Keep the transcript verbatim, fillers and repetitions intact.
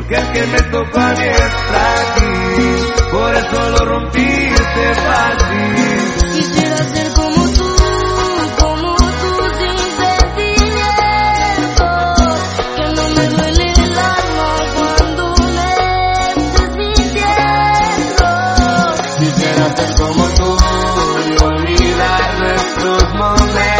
porque el que me tocó a mí es frágil, por eso lo rompiste fácil. Quisiera ser como tú, como tú sin sentimientos, que no me duele el alma cuando me estés sintiendo. Quisiera ser como tú y olvidar nuestros momentos.